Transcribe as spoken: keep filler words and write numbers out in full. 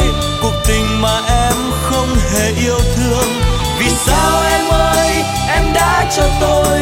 cuộc tình mà em không hề yêu thương. Vì sao em ơi, em đã cho tôi